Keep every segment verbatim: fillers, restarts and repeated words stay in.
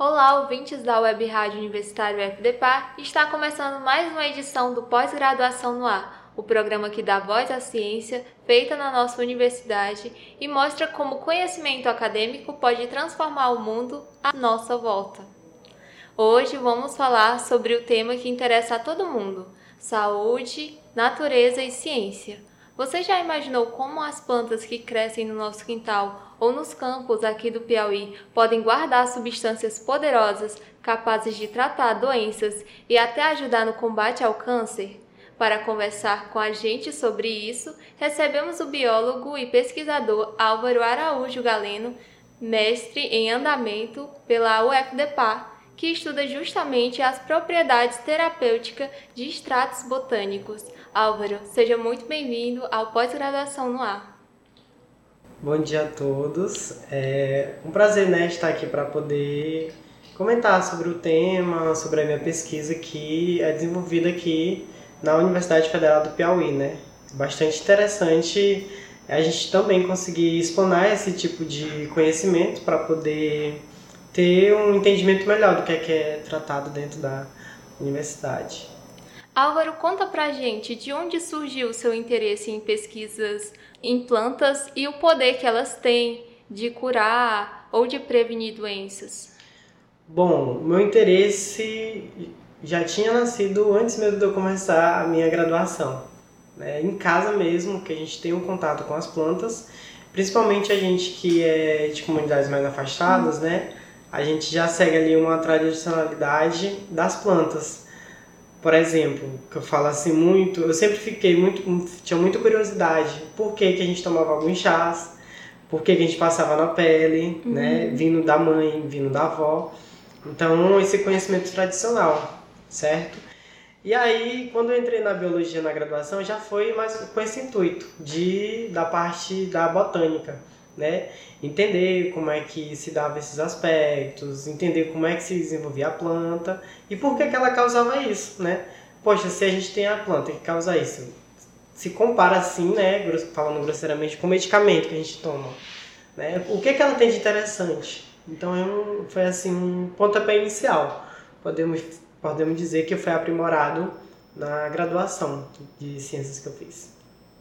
Olá, ouvintes da Web Rádio Universitária U F D P A. Está começando mais uma edição do Pós-Graduação no Ar, o programa que dá voz à ciência feita na nossa universidade e mostra como o conhecimento acadêmico pode transformar o mundo à nossa volta. Hoje vamos falar sobre o tema que interessa a todo mundo: saúde, natureza e ciência. Você já imaginou como as plantas que crescem no nosso quintal ou nos campos aqui do Piauí podem guardar substâncias poderosas capazes de tratar doenças e até ajudar no combate ao câncer? Para conversar com a gente sobre isso, recebemos o biólogo e pesquisador Álvaro Araújo Galeno, mestre em andamento pela U F D P A, que estuda justamente as propriedades terapêuticas de extratos botânicos. Álvaro, seja muito bem-vindo ao Pós-Graduação no Ar. Bom dia a todos. É um prazer, né, estar aqui para poder comentar sobre o tema, sobre a minha pesquisa que é desenvolvida aqui na Universidade Federal do Piauí, né? Bastante interessante a gente também conseguir explanar esse tipo de conhecimento para poder ter um entendimento melhor do que é, que é tratado dentro da universidade. Álvaro, conta pra gente de onde surgiu o seu interesse em pesquisas em plantas e o poder que elas têm de curar ou de prevenir doenças. Bom, o meu interesse já tinha nascido antes mesmo de eu começar a minha graduação. Né? Em casa mesmo, que a gente tem um contato com as plantas, principalmente a gente que é de comunidades mais afastadas, hum. né? A gente já segue ali uma tradicionalidade das plantas. Por exemplo, que eu falo assim muito, eu sempre fiquei muito, tinha muita curiosidade, por que, que a gente tomava alguns chás, por que, que a gente passava na pele, uhum. né, vindo da mãe, vindo da avó. Então, esse conhecimento tradicional, certo? E aí, quando eu entrei na biologia na graduação, já foi mais com esse intuito, de, da parte da botânica, né? Entender como é que se dava esses aspectos, entender como é que se desenvolvia a planta e por que, que ela causava isso, né? Poxa, se a gente tem a planta que causa isso, se compara assim, né, falando grosseiramente, com o medicamento que a gente toma, né? O que, que ela tem de interessante? Então é um, foi assim um pontapé inicial, podemos, podemos dizer que foi aprimorado na graduação de ciências que eu fiz.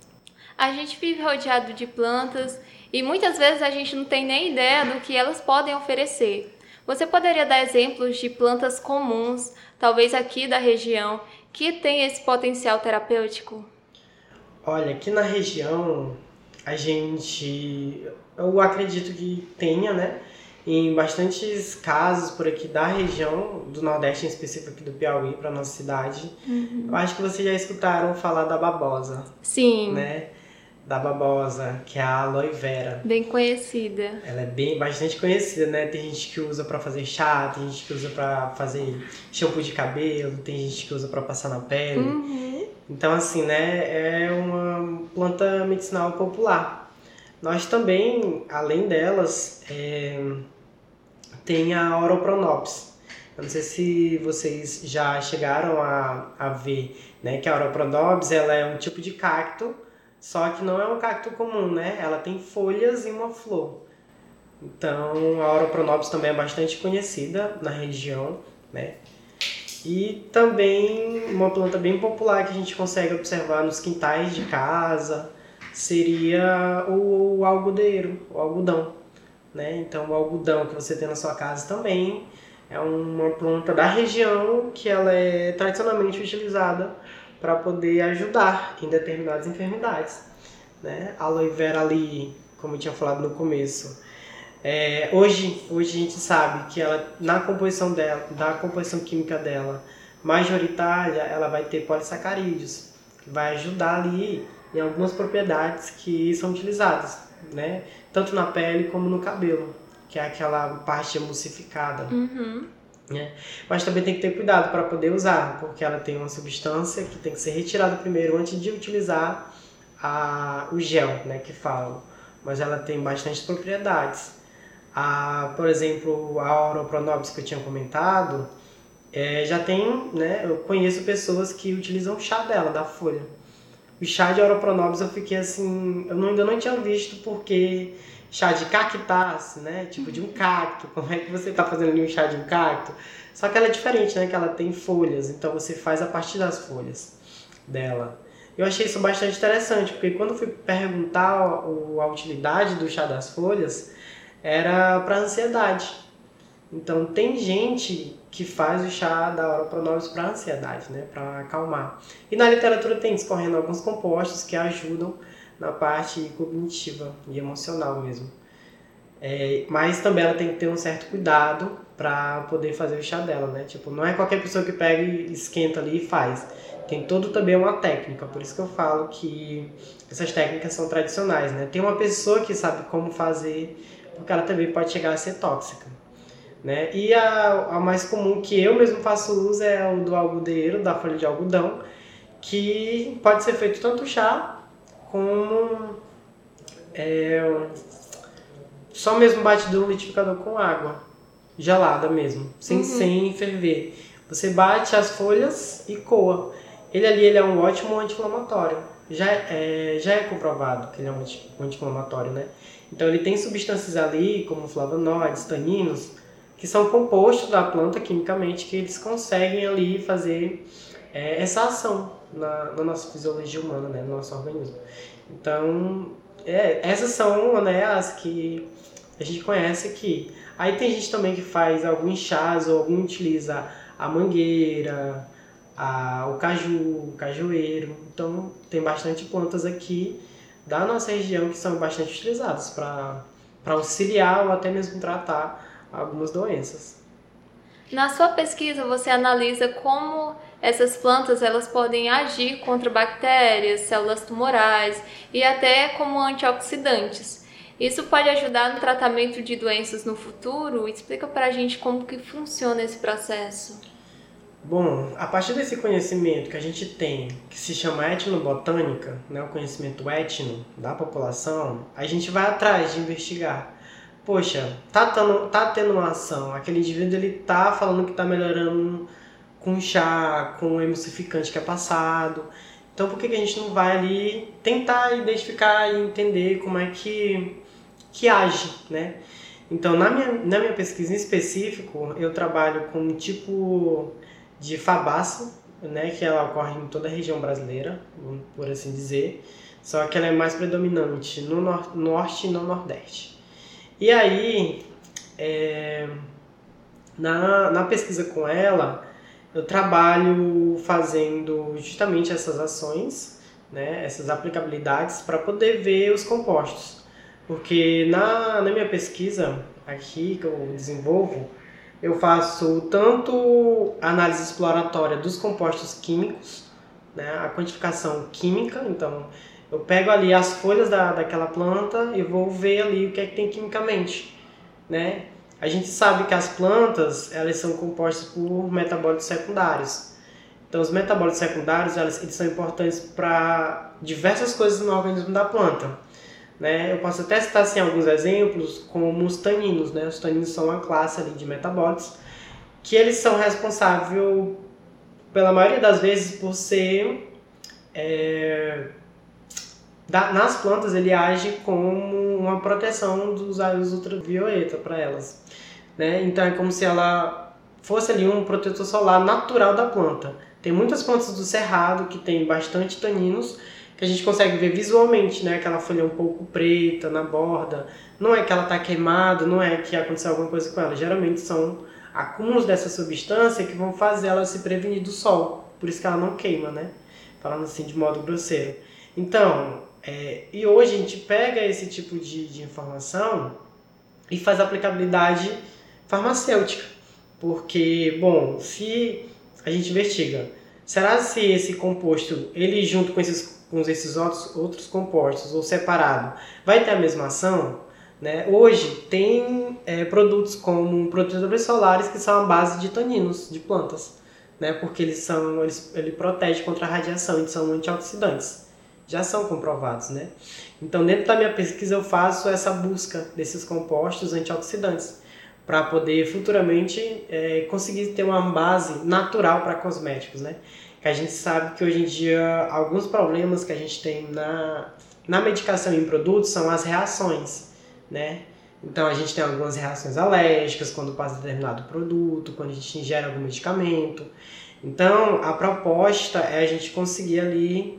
A gente vive rodeado de plantas e muitas vezes a gente não tem nem ideia do que elas podem oferecer. Você poderia dar exemplos de plantas comuns, talvez aqui da região, que têm esse potencial terapêutico? Olha, aqui na região a gente, eu acredito que tenha, né? Em bastantes casos por aqui da região, do Nordeste em específico aqui do Piauí, para nossa cidade. Uhum. Eu acho que vocês já escutaram falar da babosa. Sim. Né? Da babosa, que é a aloe vera. Bem conhecida. Ela é bem, bastante conhecida, né? Tem gente que usa para fazer chá, tem gente que usa para fazer shampoo de cabelo, tem gente que usa para passar na pele. Uhum. Então, assim, né? É uma planta medicinal popular. Nós também, além delas, é, tem a Oropronops. Eu não sei se vocês já chegaram a, a ver, né? Que a Oropronops, ela é um tipo de cacto, só que não é um cacto comum, né? Ela tem folhas e uma flor. Então, a Oropronops também é bastante conhecida na região, né? E também uma planta bem popular que a gente consegue observar nos quintais de casa seria o, o algodeiro, o algodão, né? Então, o algodão que você tem na sua casa também é uma planta da região que ela é tradicionalmente utilizada para poder ajudar em determinadas enfermidades, né? A aloe vera ali, como eu tinha falado no começo, é, hoje, hoje a gente sabe que ela, na composição dela, da composição química dela, majoritária, ela vai ter polissacarídeos, que vai ajudar ali em algumas propriedades que são utilizadas, né? Tanto na pele como no cabelo, que é aquela parte emulsificada. Uhum. Né? Mas também tem que ter cuidado para poder usar, porque ela tem uma substância que tem que ser retirada primeiro antes de utilizar a, o gel, né, que falam. Mas ela tem bastantes propriedades. A, por exemplo, a Oropronops que eu tinha comentado, é, já tem, né, eu conheço pessoas que utilizam o chá dela, da folha. O chá de Oropronops eu fiquei assim, eu não, ainda não tinha visto porque chá de cactácea, né? Tipo de um cacto. Como é que você está fazendo ali um chá de um cacto? Só que ela é diferente, né? Que ela tem folhas, então você faz a partir das folhas dela. Eu achei isso bastante interessante, porque quando eu fui perguntar a utilidade do chá das folhas, era para ansiedade. Então tem gente que faz o chá da Ora Pronobis para ansiedade, né? Para acalmar. E na literatura tem discorrendo alguns compostos que ajudam na parte cognitiva e emocional mesmo. É, mas também ela tem que ter um certo cuidado para poder fazer o chá dela, né? Tipo, não é qualquer pessoa que pega e esquenta ali e faz. Tem todo também uma técnica, por isso que eu falo que essas técnicas são tradicionais, né? Tem uma pessoa que sabe como fazer, porque ela também pode chegar a ser tóxica, né? E a, a mais comum que eu mesmo faço uso é o do algodeiro, da folha de algodão, que pode ser feito tanto chá como é, só mesmo batido no liquidificador com água gelada mesmo, sem, uhum. sem ferver. Você bate as folhas e coa. Ele ali ele é um ótimo anti-inflamatório. Já é, já é comprovado que ele é um anti-inflamatório, né? Então ele tem substâncias ali, como flavonoides, taninos, que são compostos da planta quimicamente, que eles conseguem ali fazer é, essa ação na, na nossa fisiologia humana, né? No nosso organismo. Então, é, essas são, né, as que a gente conhece aqui. Aí tem gente também que faz alguns chás, ou algum utiliza a mangueira, a, o caju, o cajueiro. Então tem bastante plantas aqui da nossa região que são bastante utilizadas para auxiliar ou até mesmo tratar algumas doenças. Na sua pesquisa, você analisa como essas plantas elas podem agir contra bactérias, células tumorais e até como antioxidantes. Isso pode ajudar no tratamento de doenças no futuro? Explica pra gente como que funciona esse processo. Bom, a partir desse conhecimento que a gente tem, que se chama etnobotânica, né, o conhecimento etno da população, a gente vai atrás de investigar. Poxa, tá tendo, tá tendo uma ação, aquele indivíduo ele tá falando que tá melhorando com chá, com emulsificante que é passado. Então por que que a gente não vai ali tentar identificar e entender como é que, que age, né? Então na minha, na minha pesquisa em específico, eu trabalho com um tipo de fabaço, né, que ela ocorre em toda a região brasileira, por assim dizer, só que ela é mais predominante no nor- norte e no nordeste. E aí, é, na, na pesquisa com ela, eu trabalho fazendo justamente essas ações, né, essas aplicabilidades, para poder ver os compostos. Porque na, na minha pesquisa aqui que eu desenvolvo, eu faço tanto análise exploratória dos compostos químicos, né, a quantificação química, então eu pego ali as folhas da, daquela planta e vou ver ali o que é que tem quimicamente, né? A gente sabe que as plantas, elas são compostas por metabólitos secundários. Então os metabólitos secundários, elas, eles são importantes para diversas coisas no organismo da planta, né? Eu posso até citar assim, alguns exemplos, como os taninos, né? Os taninos são uma classe ali de metabólitos que eles são responsáveis, pela maioria das vezes, por ser... É, da, nas plantas, ele age como uma proteção dos raios ultravioleta para elas, né? Então é como se ela fosse ali um protetor solar natural da planta. Tem muitas plantas do cerrado que tem bastante taninos, que a gente consegue ver visualmente, né? Aquela folha um pouco preta na borda. Não é que ela está queimada, não é que aconteceu alguma coisa com ela. Geralmente são acúmulos dessa substância que vão fazer ela se prevenir do sol. Por isso que ela não queima, né? Falando assim de modo grosseiro. Então, é, e hoje a gente pega esse tipo de, de informação e faz aplicabilidade farmacêutica. Porque, bom, se a gente investiga, será se esse composto, ele junto com esses com esses outros, outros compostos ou separado, vai ter a mesma ação, né? Hoje tem é, produtos como protetores solares que são a base de taninos de plantas, né? Porque eles são, eles, ele protege contra a radiação e são antioxidantes. Já são comprovados, né? Então dentro da minha pesquisa eu faço essa busca desses compostos antioxidantes para poder futuramente é, conseguir ter uma base natural para cosméticos, né? Que a gente sabe que hoje em dia alguns problemas que a gente tem na, na medicação e em produtos são as reações, né? Então a gente tem algumas reações alérgicas quando passa determinado produto, quando a gente ingere algum medicamento. Então a proposta é a gente conseguir ali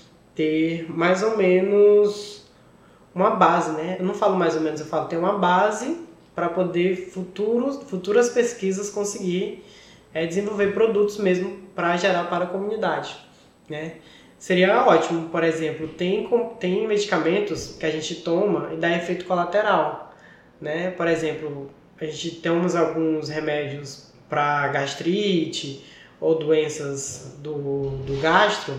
ter mais ou menos uma base, né? Eu não falo mais ou menos, eu falo ter uma base para poder futuros, futuras pesquisas conseguir é, desenvolver produtos mesmo para gerar para a comunidade, né? Seria ótimo, por exemplo, tem, tem medicamentos que a gente toma e dá efeito colateral, né? Por exemplo, a gente temos alguns remédios para gastrite ou doenças do, do gastro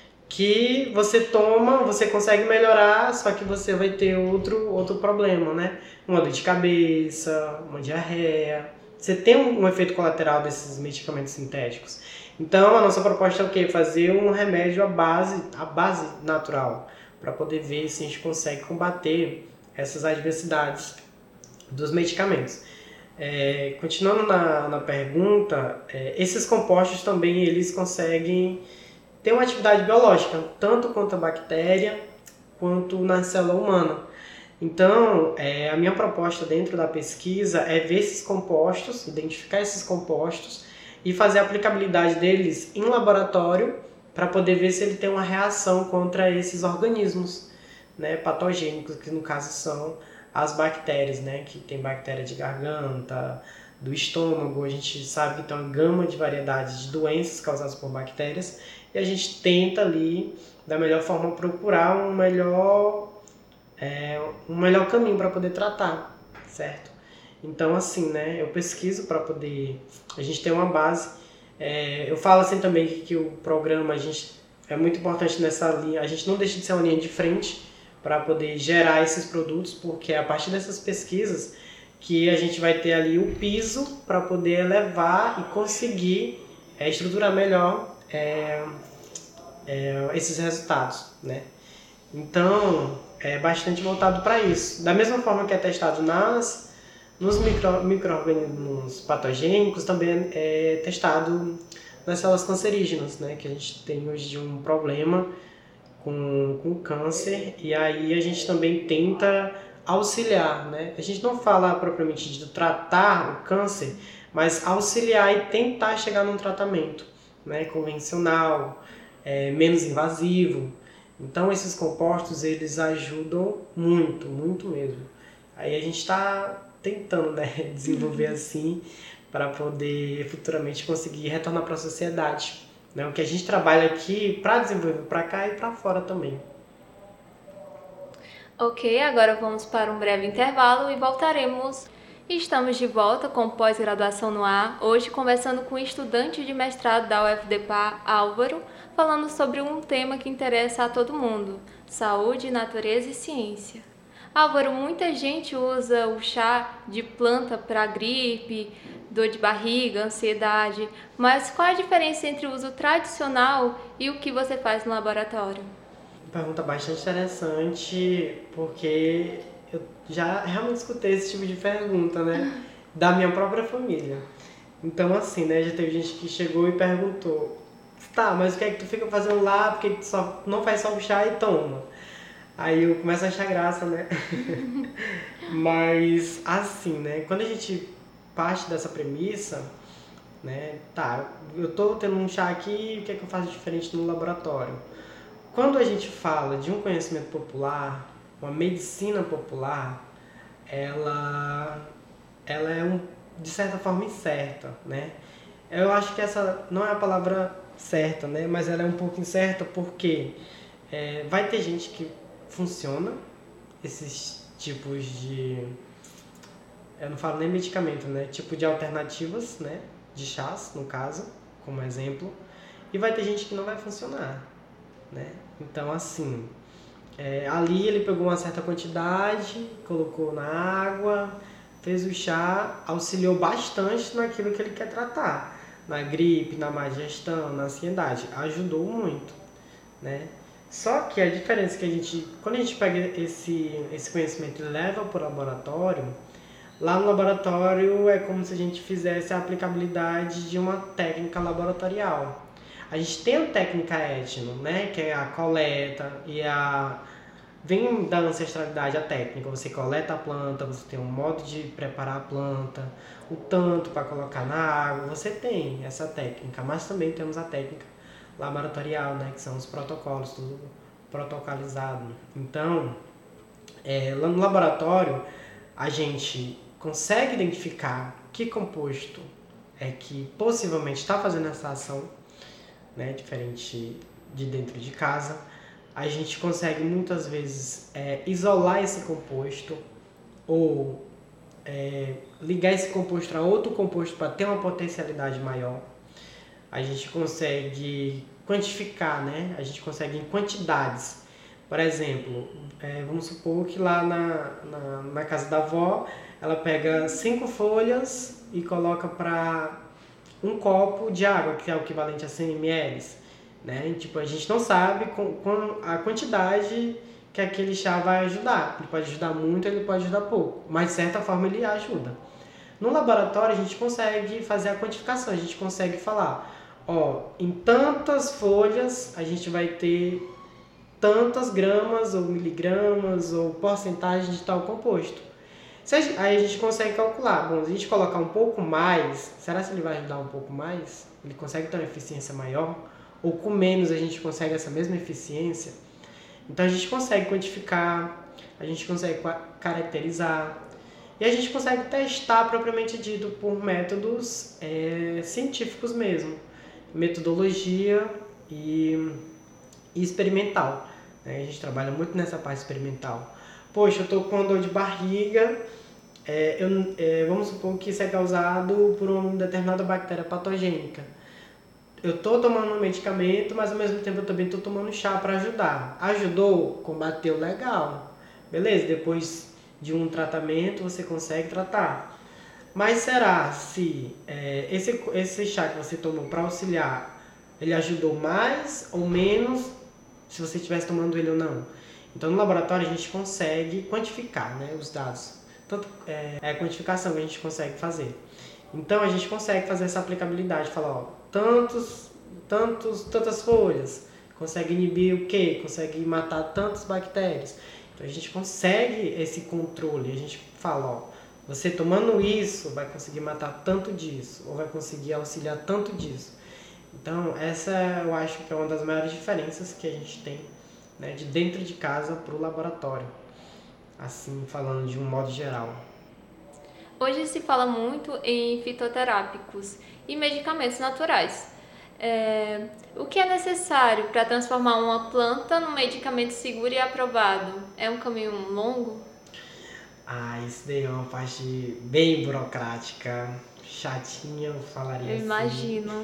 que você toma, você consegue melhorar, só que você vai ter outro, outro problema, né? Uma dor de cabeça, uma diarreia. Você tem um, um efeito colateral desses medicamentos sintéticos. Então, a nossa proposta é o quê? Fazer um remédio à base, à base natural, para poder ver se a gente consegue combater essas adversidades dos medicamentos. É, continuando na, na pergunta, é, esses compostos também eles conseguem ter uma atividade biológica, tanto contra a bactéria quanto na célula humana. Então, é, a minha proposta dentro da pesquisa é ver esses compostos, identificar esses compostos e fazer a aplicabilidade deles em laboratório para poder ver se ele tem uma reação contra esses organismos, né, patogênicos, que no caso são as bactérias, né, que tem bactéria de garganta, do estômago. A gente sabe que tem uma gama de variedades de doenças causadas por bactérias e a gente tenta ali, da melhor forma, procurar um melhor, é, um melhor caminho para poder tratar, certo? Então, assim, né, eu pesquiso para poder a gente ter uma base. É, eu falo assim também que, que o programa a gente, é muito importante nessa linha, a gente não deixa de ser uma linha de frente para poder gerar esses produtos, porque é a partir dessas pesquisas que a gente vai ter ali o piso para poder elevar e conseguir é, estruturar melhor é, é, esses resultados, né? Então, é bastante voltado para isso. Da mesma forma que é testado nas Nos micro, micro-organismos patogênicos, também é testado nas células cancerígenas, né? Que a gente tem hoje um problema com, com câncer, e aí a gente também tenta auxiliar, né? A gente não fala propriamente de tratar o câncer, mas auxiliar e tentar chegar num tratamento, né? Convencional, é, menos invasivo. Então esses compostos, eles ajudam muito, muito mesmo. Aí a gente está tentando, né, desenvolver assim para poder futuramente conseguir retornar para a sociedade, né? O que a gente trabalha aqui para desenvolver para cá e para fora também. Ok, agora vamos para um breve intervalo e voltaremos. Estamos de volta com Pós-Graduação no Ar, hoje conversando com o estudante de mestrado da U F D P A, Álvaro, falando sobre um tema que interessa a todo mundo: saúde, natureza e ciência. Álvaro, muita gente usa o chá de planta para gripe, dor de barriga, ansiedade, mas qual a diferença entre o uso tradicional e o que você faz no laboratório? Pergunta bastante interessante, porque eu já realmente escutei esse tipo de pergunta, né, da minha própria família. Então, assim, né, já teve gente que chegou e perguntou: tá, mas o que é que tu fica fazendo lá, porque tu só, não faz só o chá e toma? Aí eu começo a achar graça, né? Mas, assim, né? Quando a gente parte dessa premissa, né? Tá, eu tô tendo um chá aqui, o que é que eu faço diferente no laboratório? Quando a gente fala de um conhecimento popular, uma medicina popular, ela, ela é, um, de certa forma, incerta, né? Eu acho que essa não é a palavra certa, né? Mas ela é um pouco incerta porque é, vai ter gente que funciona esses tipos de, eu não falo nem medicamento, né, tipo de alternativas, né, de chás, no caso, como exemplo, e vai ter gente que não vai funcionar, né? Então, assim, é, ali ele pegou uma certa quantidade, colocou na água, fez o chá, auxiliou bastante naquilo que ele quer tratar, na gripe, na má digestão, na ansiedade, ajudou muito, né? Só que a diferença é que a gente, quando a gente pega esse, esse conhecimento e leva para o laboratório, lá no laboratório é como se a gente fizesse a aplicabilidade de uma técnica laboratorial. A gente tem a técnica etno, né, que é a coleta e a, vem da ancestralidade a técnica. Você coleta a planta, você tem um modo de preparar a planta, o tanto para colocar na água, você tem essa técnica, mas também temos a técnica laboratorial, né, que são os protocolos, tudo protocolizado. Então, é, lá no laboratório, a gente consegue identificar que composto é que possivelmente está fazendo essa ação, né, diferente de dentro de casa. A gente consegue muitas vezes é, isolar esse composto ou é, ligar esse composto a outro composto para ter uma potencialidade maior. A gente consegue quantificar, né? A gente consegue em quantidades. Por exemplo, é, vamos supor que lá na, na, na casa da avó, ela pega cinco folhas e coloca para um copo de água, que é o equivalente a cem mililitros. Né? Tipo, a gente não sabe com, com a quantidade que aquele chá vai ajudar. Ele pode ajudar muito, ele pode ajudar pouco, mas de certa forma ele ajuda. No laboratório a gente consegue fazer a quantificação, a gente consegue falar, ó, em tantas folhas a gente vai ter tantas gramas ou miligramas ou porcentagem de tal composto. Se a gente, aí a gente consegue calcular, bom, se a gente colocar um pouco mais, será que ele vai ajudar um pouco mais? Ele consegue ter uma eficiência maior? Ou com menos a gente consegue essa mesma eficiência? Então a gente consegue quantificar, a gente consegue caracterizar e a gente consegue testar propriamente dito por métodos é, científicos mesmo, metodologia e, e experimental. Né? A gente trabalha muito nessa parte experimental. Poxa, eu estou com dor de barriga, é, eu, é, vamos supor que isso é causado por uma determinada bactéria patogênica. Eu estou tomando um medicamento, mas ao mesmo tempo eu também estou tomando chá para ajudar. Ajudou? Combateu legal. Beleza, depois de um tratamento você consegue tratar. Mas será se é, esse, esse chá que você tomou para auxiliar, ele ajudou mais ou menos se você estivesse tomando ele ou não? Então no laboratório a gente consegue quantificar, né, os dados. Tanto, é, é a quantificação que a gente consegue fazer. Então a gente consegue fazer essa aplicabilidade, falar, ó, tantos, tantos, tantas folhas, consegue inibir o quê? Consegue matar tantas bactérias. Então a gente consegue esse controle, a gente fala, ó, você tomando isso vai conseguir matar tanto disso, ou vai conseguir auxiliar tanto disso. Então essa eu acho que é uma das maiores diferenças que a gente tem, né, de dentro de casa para o laboratório, assim falando de um modo geral. Hoje se fala muito em fitoterápicos e medicamentos naturais. É, o que é necessário para transformar uma planta num medicamento seguro e aprovado? É um caminho longo? Ah, isso daí é uma parte bem burocrática, chatinha, eu falaria Eu assim. imagino.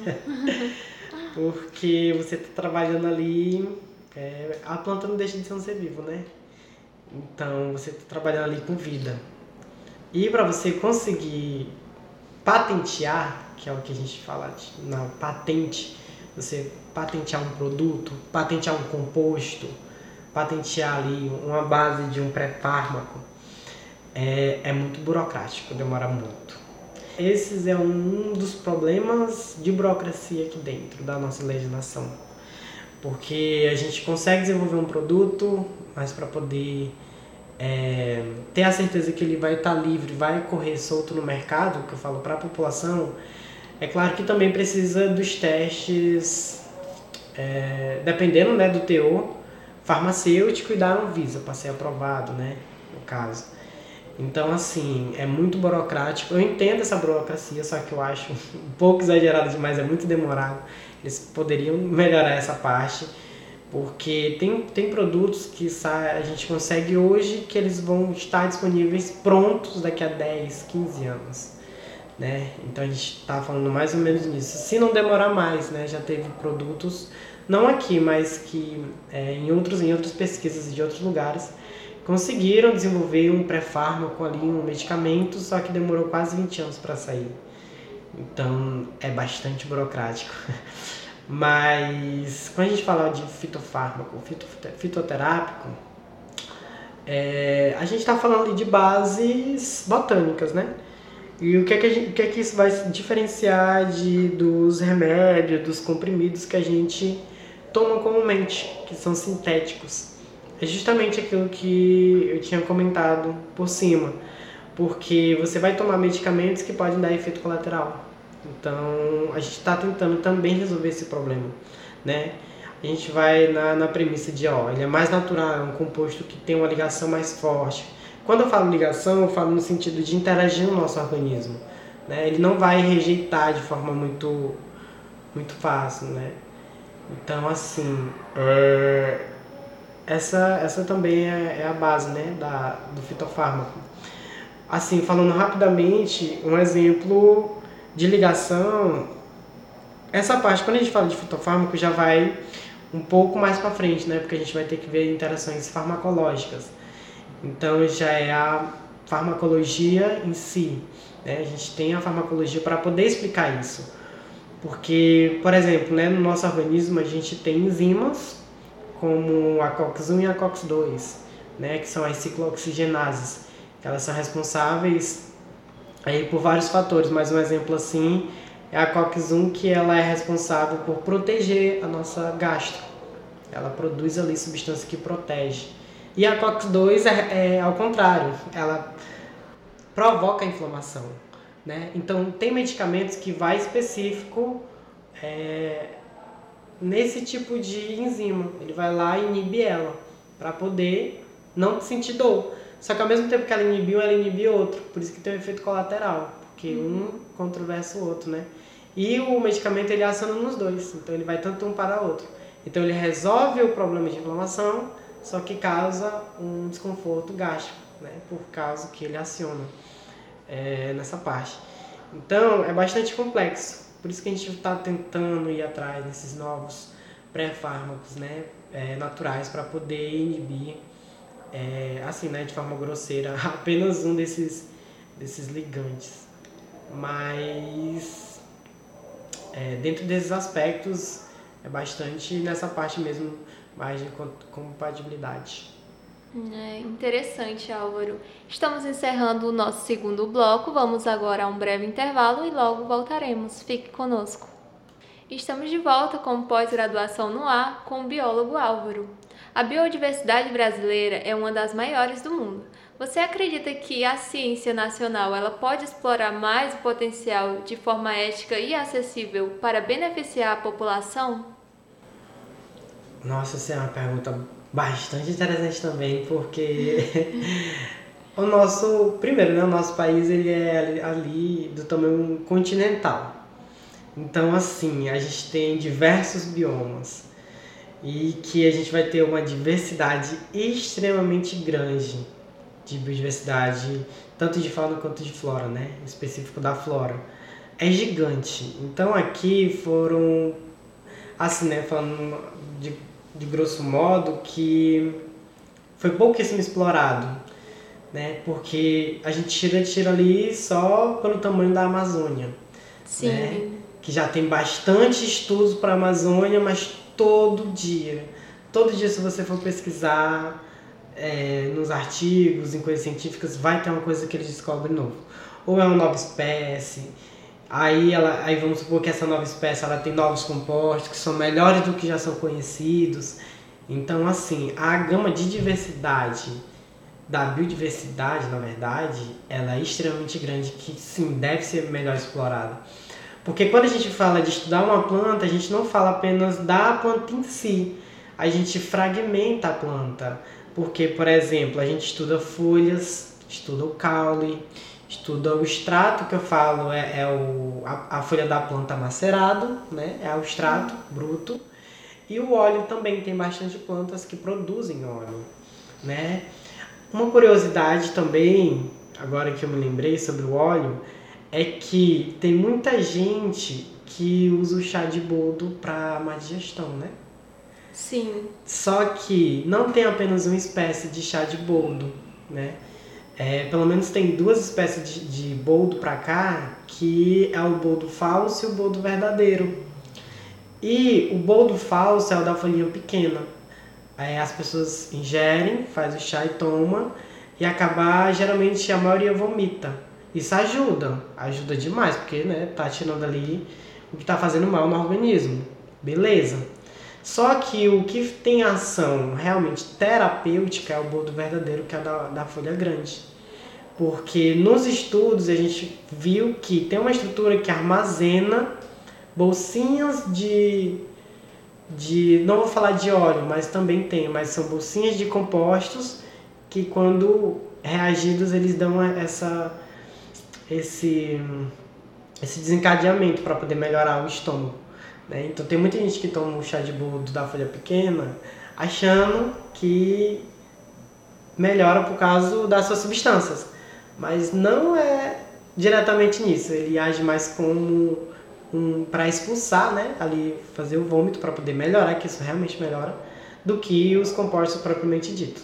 Porque você está trabalhando ali, é, a planta não deixa de ser um ser vivo, né? Então você está trabalhando ali com vida. E para você conseguir patentear, que é o que a gente fala de, na patente, você patentear um produto, patentear um composto, patentear ali uma base de um pré-fármaco, é, é muito burocrático, demora muito. Esse é um dos problemas de burocracia aqui dentro da nossa legislação. Porque a gente consegue desenvolver um produto, mas para poder é, ter a certeza que ele vai estar livre, vai correr solto no mercado, que eu falo para a população, é claro que também precisa dos testes, é, dependendo, né, do teor farmacêutico e da Anvisa, para ser aprovado, né, no caso. Então, assim, é muito burocrático. Eu entendo essa burocracia, só que eu acho um pouco exagerado demais, é muito demorado. Eles poderiam melhorar essa parte, porque tem, tem produtos que a gente consegue hoje que eles vão estar disponíveis prontos daqui a dez, quinze anos. Né? Então a gente está falando mais ou menos nisso. Se não demorar mais, né? Já teve produtos, não aqui, mas que é, em, outros, em outras pesquisas de outros lugares, conseguiram desenvolver um pré-fármaco ali, um medicamento, só que demorou quase vinte anos para sair. Então é bastante burocrático. Mas quando a gente fala de fitofármaco, fito, fitoterápico, é, a gente está falando ali de bases botânicas, né? E o que é que, a gente, o que, é que isso vai diferenciar de, dos remédios, dos comprimidos que a gente toma comumente, que são sintéticos. é justamente aquilo que eu tinha comentado por cima, porque você vai tomar medicamentos que podem dar efeito colateral. Então, a gente está tentando também resolver esse problema, né? A gente vai na, na premissa de, ó, ele é mais natural, é um composto que tem uma ligação mais forte. Quando eu falo ligação, eu falo no sentido de interagir no nosso organismo, né? Ele não vai rejeitar de forma muito, muito fácil, né? Então, assim, é, essa, essa também é, é a base, né, da, do fitofármaco. Assim, falando rapidamente, um exemplo de ligação, essa parte, quando a gente fala de fitofármaco, já vai um pouco mais para frente, né? Porque a gente vai ter que ver interações farmacológicas. Então, já é a farmacologia em si, né? A gente tem a farmacologia para poder explicar isso. Porque, por exemplo, né, no nosso organismo a gente tem enzimas como a COX um e a COX dois, né? Que são as ciclooxigenases. Elas são responsáveis aí por vários fatores, mas um exemplo assim é a COX um, que ela é responsável por proteger a nossa gastro. Ela produz ali substância que protege. E a COX dois é, é ao contrário, ela provoca a inflamação, né? Então tem medicamentos que vai específico é, nesse tipo de enzima. Ele vai lá e inibe ela para poder não sentir dor. Só que ao mesmo tempo que ela inibiu, ela inibe outro. Por isso que tem um efeito colateral. Porque um controversa o outro, né? E o medicamento, ele aciona nos dois. Então ele vai tanto um para o outro. Então ele resolve o problema de inflamação, só que causa um desconforto gástrico, né? Por causa que ele aciona é, nessa parte. Então é bastante complexo. Por isso que a gente está tentando ir atrás desses novos pré-fármacos, né? É, naturais para poder inibir É, assim, né, de forma grosseira, apenas um desses, desses ligantes. Mas, é, dentro desses aspectos, é bastante nessa parte mesmo, mais de compatibilidade. É interessante, Álvaro. Estamos encerrando o nosso segundo bloco. Vamos agora a um breve intervalo e logo voltaremos. Fique conosco. Estamos de volta com pós-graduação no ar com o biólogo Álvaro. A biodiversidade brasileira é uma das maiores do mundo. Você acredita que a ciência nacional ela pode explorar mais o potencial de forma ética e acessível para beneficiar a população? Nossa, essa é uma pergunta bastante interessante também, porque o nosso, primeiro, né, o nosso país ele é ali, ali do tamanho continental. Então, assim, a gente tem diversos biomas. E que a gente vai ter uma diversidade extremamente grande de biodiversidade, tanto de fauna quanto de flora, né? Em específico da flora. É gigante. Então aqui foram, assim, né? Falando de, de grosso modo, que foi pouquíssimo explorado, né? Porque a gente tira, tira ali só pelo tamanho da Amazônia. Sim. Né? Que já tem bastante estudos para a Amazônia, mas todo dia. Todo dia, se você for pesquisar é, nos artigos, em coisas científicas, vai ter uma coisa que eles descobrem novo. Ou é uma nova espécie, aí, ela, aí vamos supor que essa nova espécie ela tem novos compostos que são melhores do que já são conhecidos. Então, assim, a gama de diversidade, da biodiversidade, na verdade, ela é extremamente grande, que sim, deve ser melhor explorada. Porque quando a gente fala de estudar uma planta, a gente não fala apenas da planta em si. A gente fragmenta a planta. Porque, por exemplo, a gente estuda folhas, estuda o caule, estuda o extrato, que eu falo é, é o, a, a folha da planta macerado, né? É o extrato bruto. E o óleo também, tem bastante plantas que produzem óleo, né? Uma curiosidade também, agora que eu me lembrei sobre o óleo, é que tem muita gente que usa o chá de boldo para má digestão, né? Sim. Só que não tem apenas uma espécie de chá de boldo, né? É, pelo menos tem duas espécies de, de boldo para cá, que é o boldo falso e o boldo verdadeiro. E o boldo falso é o da folhinha pequena. Aí as pessoas ingerem, faz o chá e toma, e acabar, geralmente a maioria vomita. Isso ajuda, ajuda demais, porque né, tá tirando ali o que tá fazendo mal no organismo. Beleza. Só que o que tem ação realmente terapêutica é o boldo verdadeiro, que é da, da folha grande. Porque nos estudos a gente viu que tem uma estrutura que armazena bolsinhas de, de... não vou falar de óleo, mas também tem, mas são bolsinhas de compostos que quando reagidos eles dão essa, esse, esse desencadeamento para poder melhorar o estômago. Né? Então tem muita gente que toma o chá de boldo da folha pequena achando que melhora por causa das suas substâncias, mas não é diretamente nisso, ele age mais como um, para expulsar, né? Ali fazer o vômito para poder melhorar, que isso realmente melhora, do que os compostos propriamente ditos.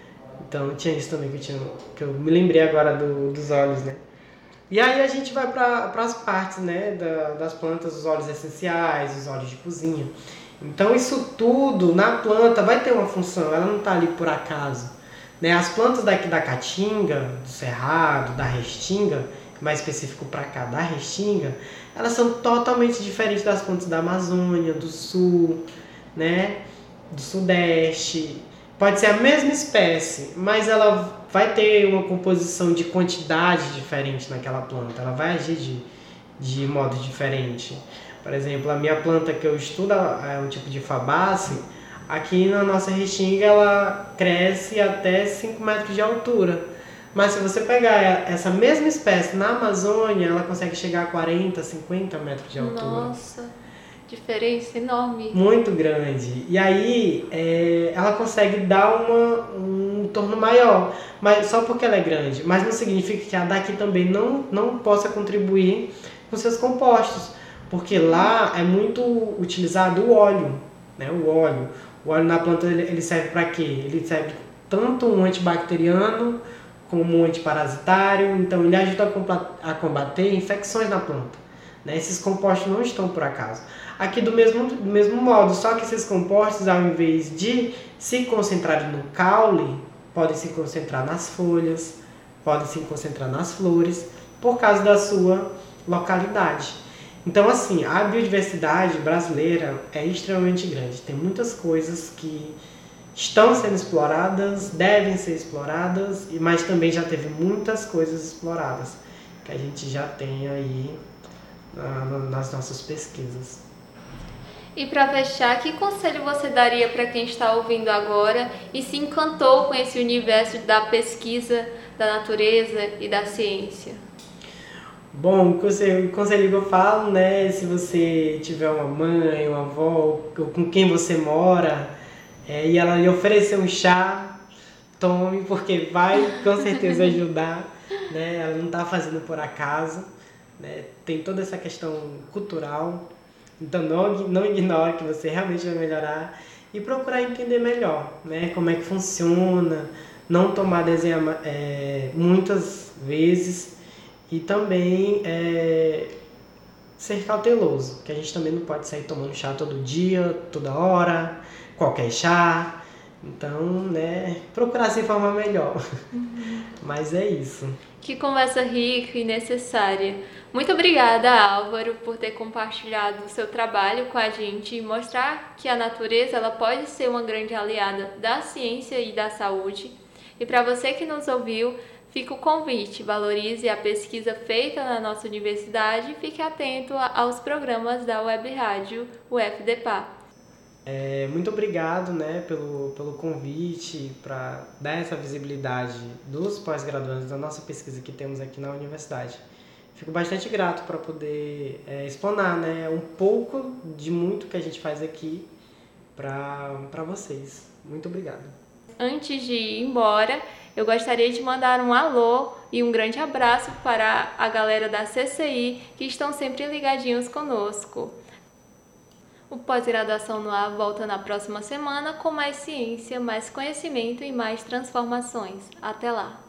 Então tinha isso também que eu, tinha, que eu me lembrei agora do, dos óleos, né? E aí a gente vai para as partes, né, da, das plantas, os óleos essenciais, os óleos de cozinha. Então isso tudo na planta vai ter uma função, ela não está ali por acaso. Né? As plantas daqui da Caatinga, do Cerrado, da Restinga, mais específico para cá, da Restinga, elas são totalmente diferentes das plantas da Amazônia, do Sul, né, do Sudeste. Pode ser a mesma espécie, mas ela vai ter uma composição de quantidade diferente naquela planta. Ela vai agir de, de modo diferente. Por exemplo, a minha planta que eu estudo é um tipo de Fabaceae. Aqui na nossa Restinga ela cresce até cinco metros de altura. Mas se você pegar essa mesma espécie na Amazônia, ela consegue chegar a quarenta, cinquenta metros de altura. Nossa, diferença enorme. Muito grande. E aí é, ela consegue dar uma, um torno maior, mas só porque ela é grande. Mas não significa que a daqui também não, não possa contribuir com seus compostos. Porque lá é muito utilizado o óleo, né? O óleo. O óleo na planta ele serve para quê? Ele serve tanto um antibacteriano como um antiparasitário, então ele ajuda a combater infecções na planta. Né? Esses compostos não estão por acaso. Aqui do mesmo, do mesmo modo, só que esses compostos, ao invés de se concentrarem no caule, podem se concentrar nas folhas, podem se concentrar nas flores, por causa da sua localidade. Então, assim, a biodiversidade brasileira é extremamente grande. Tem muitas coisas que estão sendo exploradas, devem ser exploradas, mas também já teve muitas coisas exploradas que a gente já tem aí nas nossas pesquisas. E para fechar, que conselho você daria para quem está ouvindo agora e se encantou com esse universo da pesquisa, da natureza e da ciência? Bom, o conselho, o conselho que eu falo, né, se você tiver uma mãe, uma avó, com quem você mora, é, e ela lhe oferecer um chá, tome, porque vai com certeza ajudar, né, ela não está fazendo por acaso, né, tem toda essa questão cultural, então não, não ignore que você realmente vai melhorar e procurar entender melhor, né, como é que funciona, não tomar desenho é, muitas vezes, e também é, ser cauteloso, que a gente também não pode sair tomando chá todo dia, toda hora, qualquer chá. Então, né, procurar se informar melhor. Uhum. Mas é isso. Que conversa rica e necessária. Muito obrigada, Álvaro, por ter compartilhado o seu trabalho com a gente e mostrar que a natureza ela pode ser uma grande aliada da ciência e da saúde. E para você que nos ouviu, fica o convite, valorize a pesquisa feita na nossa universidade e fique atento aos programas da Web Rádio U F D P A. É, muito obrigado, né, pelo, pelo convite para dar essa visibilidade dos pós-graduandos da nossa pesquisa que temos aqui na universidade. Fico bastante grato para poder é, explanar, né, um pouco de muito que a gente faz aqui para vocês. Muito obrigado. Antes de ir embora, eu gostaria de mandar um alô e um grande abraço para a galera da C C I que estão sempre ligadinhos conosco. O Pós-Graduação no Ar volta na próxima semana com mais ciência, mais conhecimento e mais transformações. Até lá!